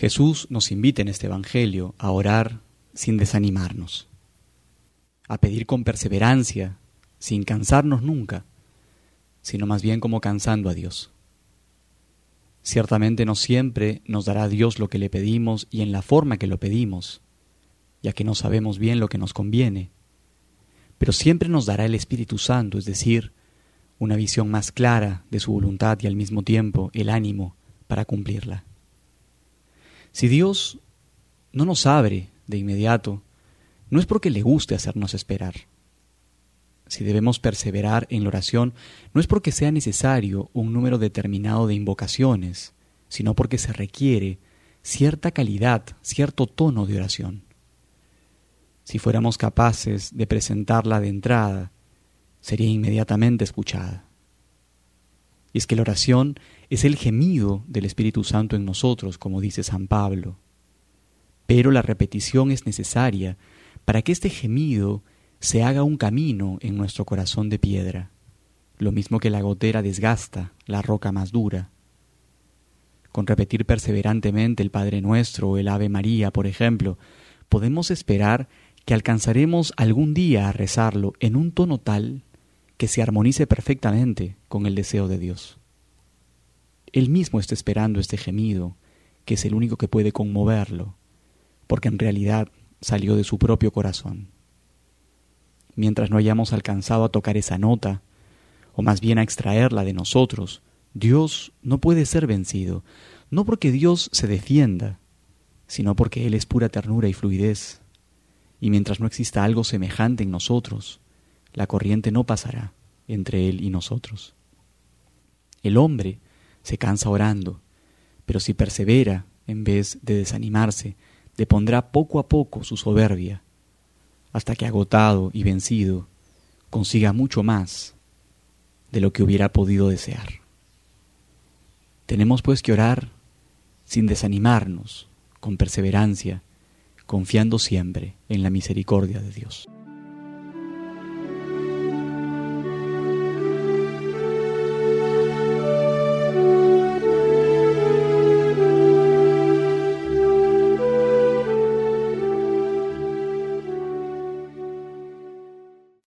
Jesús nos invita en este Evangelio a orar sin desanimarnos, a pedir con perseverancia, sin cansarnos nunca, sino más bien como cansando a Dios. Ciertamente no siempre nos dará Dios lo que le pedimos y en la forma que lo pedimos, ya que no sabemos bien lo que nos conviene, pero siempre nos dará el Espíritu Santo, es decir, una visión más clara de su voluntad y al mismo tiempo el ánimo para cumplirla. Si Dios no nos abre de inmediato, no es porque le guste hacernos esperar. Si debemos perseverar en la oración, no es porque sea necesario un número determinado de invocaciones, sino porque se requiere cierta calidad, cierto tono de oración. Si fuéramos capaces de presentarla de entrada, sería inmediatamente escuchada. Y es que la oración es el gemido del Espíritu Santo en nosotros, como dice San Pablo. Pero la repetición es necesaria para que este gemido se haga un camino en nuestro corazón de piedra, lo mismo que la gotera desgasta la roca más dura. Con repetir perseverantemente el Padre Nuestro o el Ave María, por ejemplo, podemos esperar que alcanzaremos algún día a rezarlo en un tono tal que se armonice perfectamente con el deseo de Dios. Él mismo está esperando este gemido, que es el único que puede conmoverlo, porque en realidad salió de su propio corazón. Mientras no hayamos alcanzado a tocar esa nota, o más bien a extraerla de nosotros, Dios no puede ser vencido, no porque Dios se defienda, sino porque Él es pura ternura y fluidez, y mientras no exista algo semejante en nosotros, la corriente no pasará entre Él y nosotros. El hombre se cansa orando, pero si persevera, en vez de desanimarse, depondrá poco a poco su soberbia, hasta que agotado y vencido, consiga mucho más de lo que hubiera podido desear. Tenemos pues que orar sin desanimarnos, con perseverancia, confiando siempre en la misericordia de Dios.